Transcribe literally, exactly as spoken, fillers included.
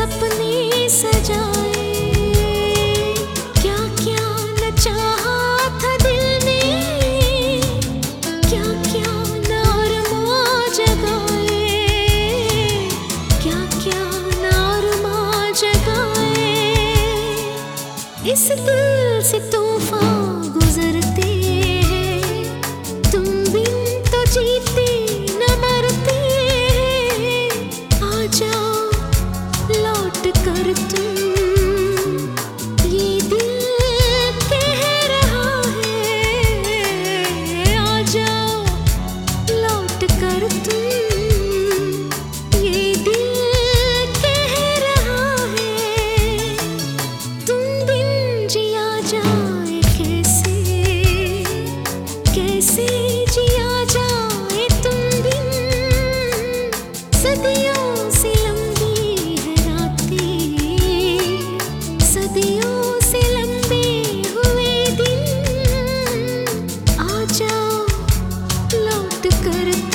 सपने सजाए, क्या क्या न चाहा था दिल ने, क्या क्या न अरमां जगाए, क्या क्या न अरमां जगाए। इस दिल से तूफान गुजरते हैं, तुम बिन तो जीते न मरते। आ जाओ लौट कर तुम, ये दिल कह रहा है। आ जाओ लौट कर तुम, ये दिल कह रहा है। तुम बिन जिया जाए कैसे, कैसे जिया जाए तुम बिन। सदियों से लंबी है रातें, सदियों से लंबे हुए दिन। आ जाओ लौट कर